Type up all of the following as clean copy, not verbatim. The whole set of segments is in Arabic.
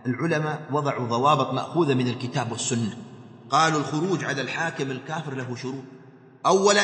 العلماء وضعوا ضوابط مأخوذة من الكتاب والسنة. قالوا الخروج على الحاكم الكافر له شروط. أولا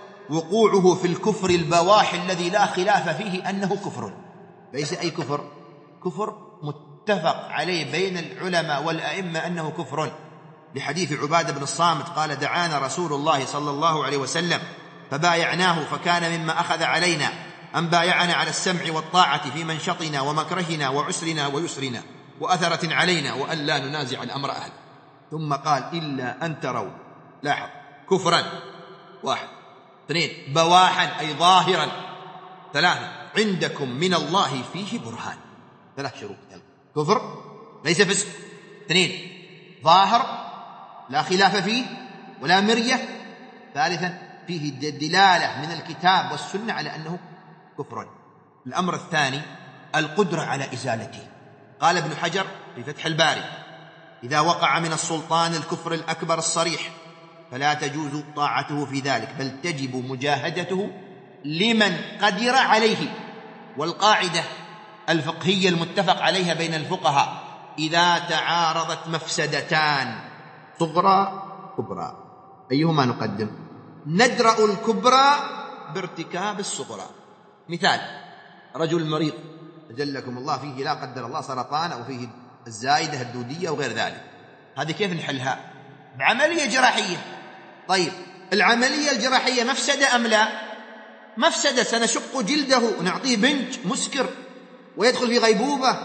وقوعه في الكفر البواح الذي لا خلاف فيه أنه كفر، ليس أي كفر، كفر متفق عليه بين العلماء والأئمة أنه كفر، لحديث عبادة بن الصامت قال دعانا رسول الله صلى الله عليه وسلم فبايعناه فكان مما أخذ علينا أن بايعنا على السمع والطاعة في منشطنا ومكرهنا وعسرنا ويسرنا وأثرة علينا وأن لا ننازع الأمر أهله. ثم قال إلا أن تروا، لاحظ، كفرا، واحد، اثنين، بواحا أي ظاهرا، ثلاثة، عندكم من الله فيه برهان. ثلاث شروط: كفر ليس فسق، اثنين، ظاهر لا خلاف فيه ولا مرية، ثالثا فيه دلالة من الكتاب والسنة على أنه كفر. الأمر الثاني القدرة على إزالته. قال ابن حجر في فتح الباري إذا وقع من السلطان الكفر الأكبر الصريح فلا تجوز طاعته في ذلك، بل تجب مجاهدته لمن قدر عليه. والقاعدة الفقهية المتفق عليها بين الفقهاء إذا تعارضت مفسدتان صغرى كبرى أيهما نقدم؟ ندرأ الكبرى بارتكاب الصغرى. مثال: رجل مريض أجلكم الله فيه لا قدر الله سرطان أو فيه الزايدة الدودية وغير ذلك، هذه كيف نحلها؟ بعملية جراحية. طيب العملية الجراحية مفسدة أم لا؟ مفسدة، سنشق جلده ونعطيه بنج مسكر ويدخل في غيبوبة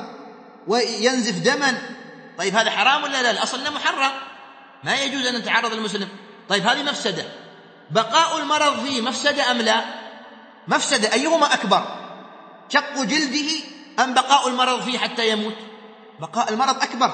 وينزف دما. طيب هذا حرام ولا لا؟ الأصل أنه محرم، ما يجوز أن نتعرض المسلم. طيب هذه مفسدة، بقاء المرض فيه مفسدة أم لا؟ مفسدة، أيهما أكبر؟ شق جلده أم بقاء المرض فيه حتى يموت؟ بقاء المرض أكبر،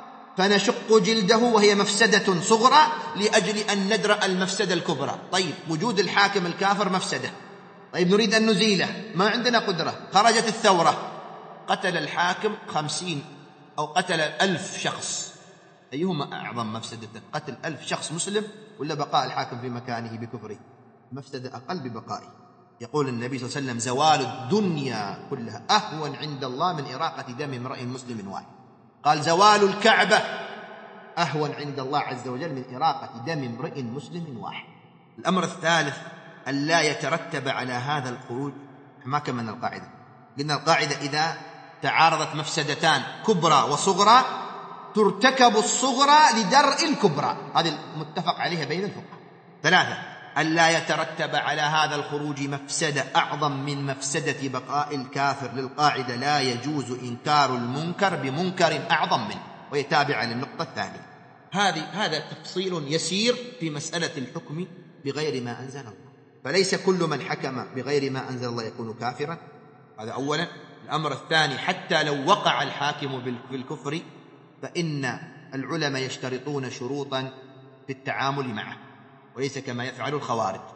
فنشق جلده وهي مفسدة صغرى لأجل أن ندرأ المفسدة الكبرى. طيب وجود الحاكم الكافر مفسدة، طيب نريد أن نزيله، ما عندنا قدرة، خرجت الثورة، قتل الحاكم 50 أو قتل 1000 شخص، أيهما أعظم مفسدة؟ قتل 1000 شخص مسلم ولا بقاء الحاكم في مكانه بكفره؟ مفسدة أقل ببقائه. يقول النبي صلى الله عليه وسلم زوال الدنيا كلها أهون عند الله من إراقة دم امرئ مسلم واحد. قال زوال الكعبة أهون عند الله عز وجل من إراقة دم امرئ مسلم واحد. الأمر الثالث أن لا يترتب على هذا الخروج، ما كملنا القاعدة، قلنا القاعدة إذا تعارضت مفسدتان كبرى وصغرى ترتكب الصغرى لدرء الكبرى، هذه المتفق عليها بين الفقهاء. ثلاثة أن لا يترتب على هذا الخروج مفسدة أعظم من مفسدة بقاء الكافر، للقاعدة لا يجوز إنكار المنكر بمنكر أعظم منه، وهي تابعة للنقطة الثانية. هذا تفصيل يسير في مسألة الحكم بغير ما أنزل الله، فليس كل من حكم بغير ما أنزل الله يكون كافرا، هذا أولا. الأمر الثاني حتى لو وقع الحاكم بالكفر فإن العلماء يشترطون شروطا في التعامل معه، وليس كما يفعل الخوارج.